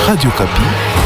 Radio Kapi.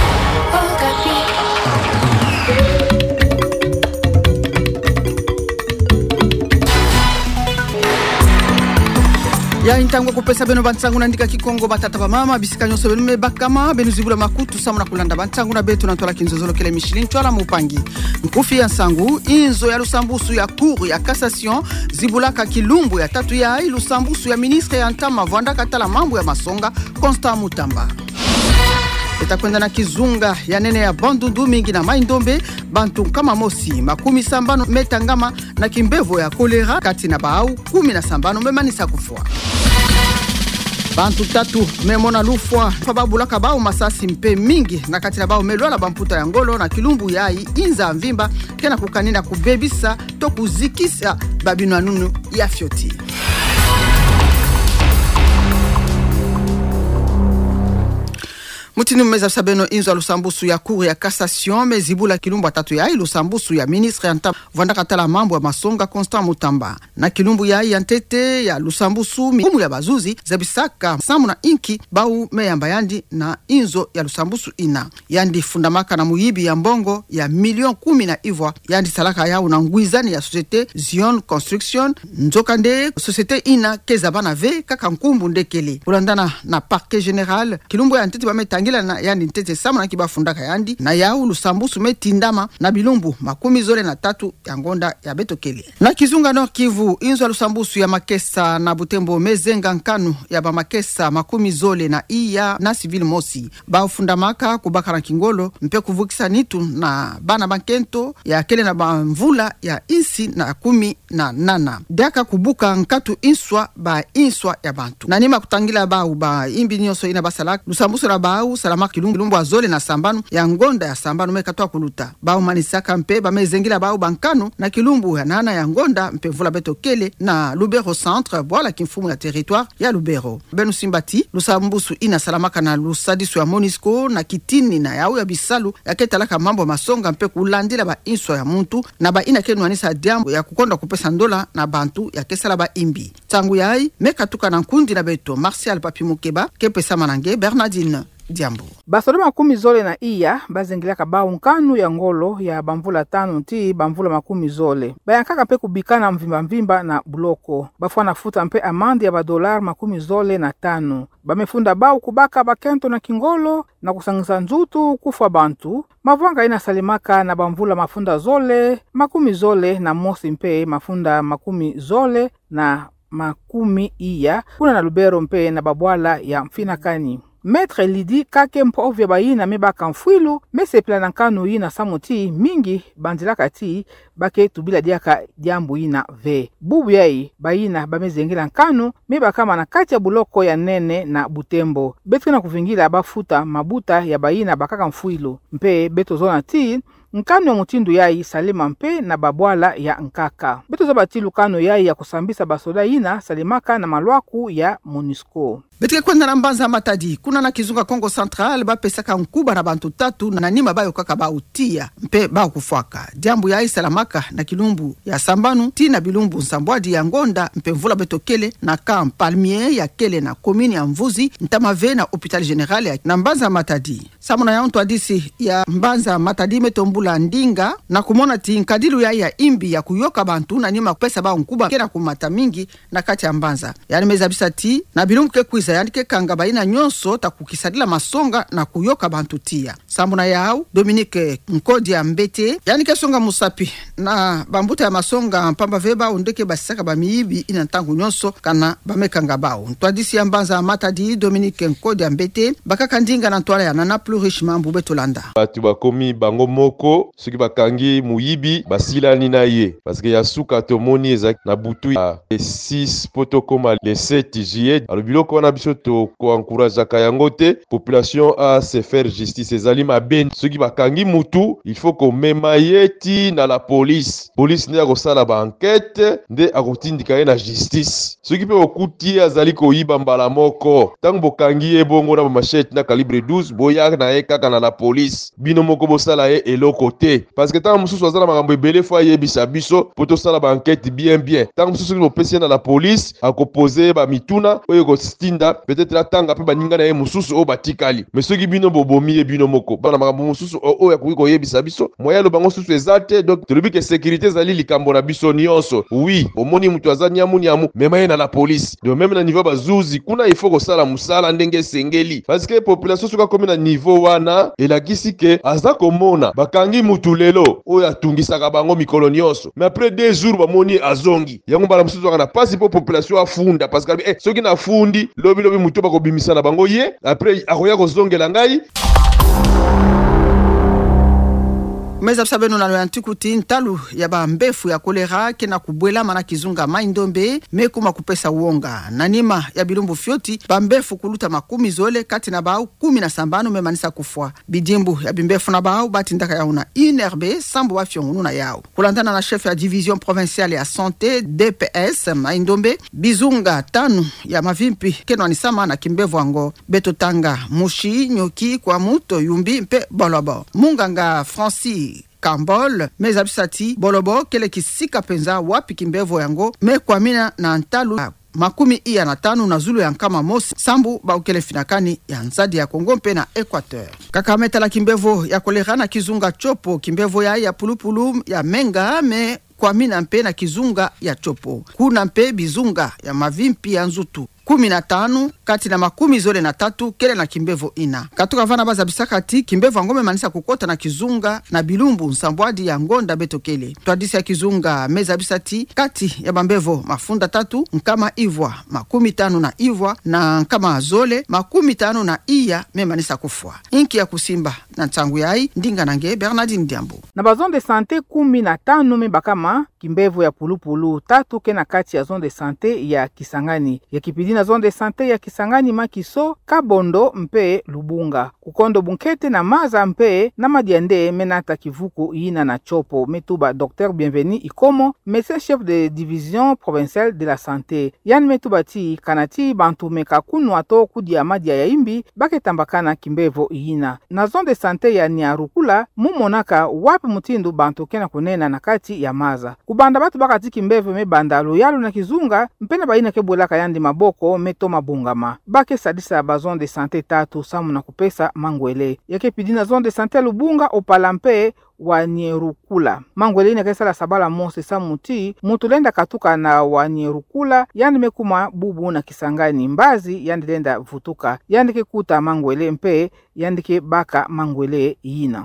Ya intangwa kupesa beno bantsangu nandika kikongo batata ba mama bisika nyonso beno mebakama beno zibula makutu samuna kulanda bantsangu na betu nantola kinzozolo kele Michelin twala mupangi mkufi ya sangu inzo ya lusambusu ya cour ya cassation zibulaka kilumbu ya tatu ya lusambusu ya ministre ya ntama vanda katala mambo ya masonga Constant Mutamba. Itakwenda na kizunga ya nene ya bandundu mingi na maindombe bantu kama mosi makumi sambano metangama na kimbevo ya kolera kati na baau 17 memanisa kufua. Bantu tatu memona lufwa fababulaka bao masasi mpe mingi na kati na bao melwala bamputa ya ngolo na kilumbu yai inza mvimba kena kukanina kubebisa to kuzikisa babinu anunu ya fyoti. Mutinu meza sabeno inzo lusambusu ya cour ya cassation mezibula kilumbu tatu ya lusambusu ya ministre ya ntama vanda katala mambo ya masonga Constant Mutamba na kilumbu ya ntete ya lusambusu miumu ya bazuzi zabisaka samu na inki bau meyamba yandi na inzo ya lusambusu ina yandi fundamaka na muyibi ya mbongo ya milion 10 na ivwa yandi salaka yao na nguizani ya societe Zion Construction nzokande societe ina kezabana ve kaka nkumbu ndekele ulandana na parquet general kilumbu ya ntete bametangi na yandi ntete samu na kibafundaka yandi na yao lusambusu metindama na bilumbu makumi zole na tatu ya ngonda ya betokele na kizunga no Kivu inzo lusambusu ya makesa na Butembo mezenga nkanu ya ba makesa makumi zole na iya na civil mosi ba fundamaka kubaka na kingolo mpe kuvukisa nitu na bana bankento ya kele na bamvula ya insi na 18 daka kubuka nkatu inswa ya bantu na nima kutangila ba imbi nyoso ina basalak lusambusu na baau salama kilumbu azole na sambanu ya ngonda ya sambanu mekatwa kuluta bao manisaka mpe bamezengila bao bankano na kilumbu ya nana ya ngonda mpe vula betokele na Lubero centre bwala kimfumu ya territoire ya Lubero benu simbati lusambusu ina salamaka na lusadisu ya Monisco na kitini na yao ya bisalu ya ketalaka mambo masonga mpe kulandila ba inswa ya muntu na ba ina kenu anisa diambo ya kukonda kupesa ndola na bantu ya kesala ba imbi tangu yai mekatuka na nkundi na beto Martial Papi Mukeba kepesa manange Bernardine Diambo. Basolema makumi zole na iya bazengilaka bao nkanu ya ngolo ya bamvula 5 ti bamvula makumi zole. Bayankaka mpe kubikana mvimba na buloko. Bafwana futa mpe amande ya $5 makumi zole na 5. Bamefunda bao kubaka bakento na kingolo na kusangisa nzutu kufa bantu. Mavwanga ina salimaka na bamvula mafunda zole makumi zole na mosi mpe mafunda makumi zole na makumi iya. Kuna na Lubero mpe na babwala ya mfinakani. Maître Lidi kake mpo ovya bayina mebaka mfwilu mesepla na nkanu yina samuti mingi bandilaka ti bake tubila diaka diambu yina ve. Bubu yai bayina bamezengila nkanu mebaka mana kati ya buloko ya nene na Butembo. Betu na kuvingila bafuta mabuta ya bayina bakaka mfwilu. Mpe beto zona ti nkanu ya mutindu yai salima mpe na babwala ya nkaka. Beto za batilu kanu yai ya kusambisa basoda yina salimaka na malwaku ya Monisco. Betike kwenda na mbanza matadi kuna na kizunga Kongo Central bapesaka nkuba na bantu tatu na nima bayo kaka ba utia mpe ba kufwaka jambu ya isalamaka na kilumbu ya sambanu ti na bilumbu nsambwadi ya ngonda mpe mvula betokele na camp palmier ya kele na komini ya Mvuzi ntamave na hopital general ya na mbanza matadi samuna ya onto adisi ya mbanza matadi metombula ndinga na kumona ti nkadilu ya imbi ya kuyoka bantu na nima kupesa ba nkuba kena kumata mingi na kati ya mbanza yani mezabisa ti na bilumbu kekwiza yani kanga baina nyonso takukisadila masonga na kuyoka bantu tia sambuna yao Dominique Nkodi ya Mbete yani kesonga musapi na bambuta ya masonga mpamba veba undeke basaka bamiibi ina ntangu nyonso kana bamekanga bao ntwadisi ya mbanza matadi Dominique Nkodi ya Mbete bakaka ndinga na ntwala ya nana plus riche mambu betolanda batu bakomi bango moko soki bakangi muyibi basilani na ye parce que ya suka tomoni ezaki na butu ya 6 potokoma le 7 juillet alobilo wana biso to ko encourager kayango te population à se faire justice ezali maben soki bakangi mutu il faut ko mema yeti na la police ne akosala ba enquête nde akotindika ye na justice soki pe okuti azali ko yiba mbala moko tango bokangi ye bongo na machette na calibre 12 boya na ye kaka na la police bino moko bosala ye eloko te parce que tant mususu azala makambo ebele fo ayebisa biso poto sala ba enquête bien tant mususu bopesi na la police akoposer ba mituna oyo ko stinda peut-être la tanga pe baninga na ye mususu o batikali mais soki bino bobomi ye bino moko bana makambo mususu oyo akoki koyebisa biso moya lo bango susu ezate donc telobi ke sécurité zali likambo na biso nyonso oui omoni mutu azanya muniamu mema ye na la police donc même na niveau bazuzi kuna il faut ko sala musala ndenge sengeli parce que population soka komi na niveau wana elakisi ke aza komona bakangi mutu lelo oyo atungisaka bango mikolo nyonso mais après 2 jours bamoni azongi yango bala mususu kana pasi po population afunda parce que soki na fundi lobi mutu bakobimisa na bango ye après akoya kozongela ngai meza sabeno na lwantikuti ntalu ya bambefu ya kolera kena kubwela mana kizunga maindombe mekuma kupesa uonga nanima ya bilumbu fyoti bambefu kuluta 10 kati na bau 17 memanisa kufwa bidimbu ya bimbefu na bau batindaka yauna inerbe sambo wa fyongunu na yao kulantana na chef ya division provinciale ya santé DPS maindombe bizunga 5 ya mavimpi kenwa nisama na kimbevu ango betotanga mushi nyoki kwa muto yumbi mpe bolobo munganga Francis Kambol mezabisati bolobo kele kisika penza wapi kimbevo yango mekwamina na ntalu 15 na zulu ya nkama mosi sambu baukele finakani ya nzadi ya Kongo mpe na Equateur. Kakameta la kimbevo ya kolera na kizunga chopo kimbevo ya pulupulu ya menga me kwamina mpe na kizunga ya chopo kuna mpe bizunga ya mavimpi ya nzutu 15 kati na 13 kele na kimbevo ina katoka vana baza bisakati kimbevo ngome manisa kukota na kizunga na bilumbu nsambwadi ya ngonda betokele twadisi ya kizunga meza bisati kati ya bambevo mafunda 3 nkama ivwa 15 na ivwa na nkama azole 15 na iya memanisa kufwa inki ya kusimba na ntangu yai ndinga nange Bernardine Diambo na bazone de santé 15 mebakama kimbevo ya pulupulu 3 kena kati ya zone de santé ya Kisangani ya kipidi na zone de santé ya Kisangani Makiso Kabondo mpe Lubunga kukondo bunkete na maza mpe na madiande menata kivuku ina na chopo metuba Dr Bienvenu Ikomo médecin chef de division provinciale de la santé yani metuba ti kanati bantu meka kunwa to kudia madia ya imbi baketambakana kimbevo ina na zone de santé ya Niarukula mumonaka wapi mutindu bantu kena kunena na kati ya maza kubanda batu bakati kimbevo mebanda loyalo na kizunga mpena baina kebulaka yandi maboko meto mabungama bake sadisa ba zone de santé 3 samu na kupesa mangwele yake pidina zone de santé Lubunga opalampe wa Nierukula mangwele ina kesa la sabala mose samuti mutulenda katuka na wa Nierukula yani mekuma bubu na Kisangani mbazi yani lenda vutuka yani kekuta mangwele mpe yani ke baka mangwele yina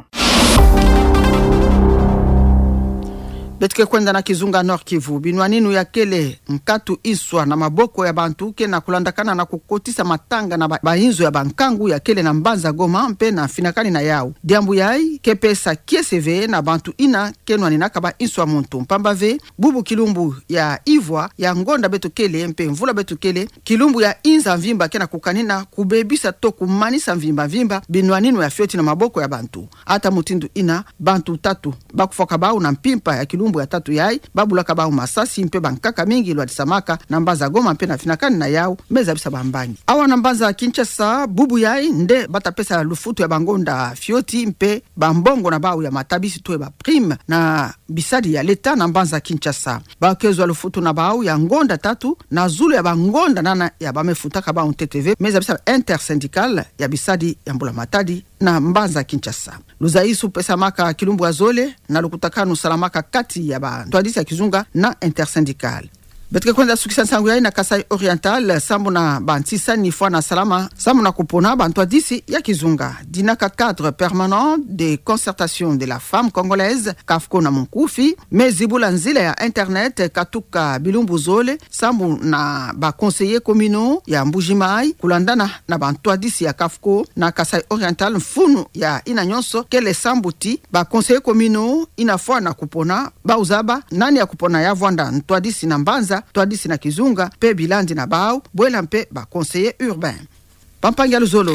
betike kwenda na kizunga Nord Kivu binwaninu ya kele nkatu iswa na maboko ya bantu ke na kulandakana na kukotisa matanga na bahinzo ya bankangu ya kele na mbanza Goma mpe na finakani na yao diambu yai kepesa kieseve na bantu ina kenwani nakaba iswa muntu mpamba ve bubu kilumbu ya Ivwa ya ngonda beto kele mpe mvula beto kele kilumbu ya inza mvimba kena kukanina kubebisa to kumanisa mvimba binwaninu ya fyoti na maboko ya bantu ata mutindu ina bantu 3 bakufoka bau na mpimpa ya kilumbu ya 3 yai babulaka ba masasi mpe bankaka mingi lwa disamaka na mbaza Goma mpe na finakani na yao meza bisa bambanyi awa na mbaza Kinshasa bubu yai nde batapesa lufutu ya bangonda fyoti mpe bambongo na bau ya matabisi to ba prime na bisadi ya leta na mbaza Kinshasa bakezwa lufutu na bau ya ngonda 3 na zulu ya bangonda nana ya bamefutaka ba TTV meza bisa intersyndical ya bisadi ya mbula matadi na mbaza Kinshasa luzaisu pesa maka kilumbu azole na lukutakanu salamaka kati ya ba twadisi ya kizunga na intersyndical betike kwenda sukisa sangu ya na Kasai Oriental sambu na bantisa ni fwa na salama sambu na kupona bantwadisi ya kizunga dinaka cadre permanent de concertation de la femme congolaise kafko na munkufi mezibula nzile ya internet katuka bilumbu zole sambu na ba conseiller communaux ya Mbujimai kulandana na bantwadisi ya kafko na Kasai Oriental mfunu ya ina nyonso kele sambuti ba conseiller communaux ina fwa na kupona ba uzaba nani ya kupona ya vwanda ntwadisi na mbanza twadisi na kizunga pe bilandi na bao bwela mpe ba conseiller urbain pampangia luzolo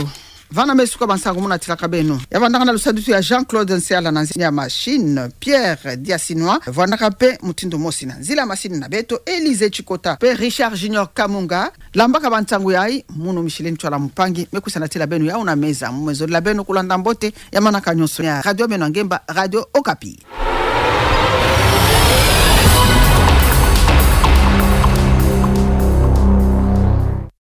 vana mesuka bansango muna tilaka beno yavandaka na lusadutu ya Jean-Claude Nsiala na nzila ya machine Pierre Diasinois vandaka pe mutindo mosi na nzila ya machine na beto Elise Chikota pe Richard Junior Kamunga lambaka bansango yai muno Micheline Chwala Mupangi mekusa na tila beno ya una meza mwezo la beno kulanda mbote ya manaka nyonso ya Radio Beno Ngemba Radio Okapi.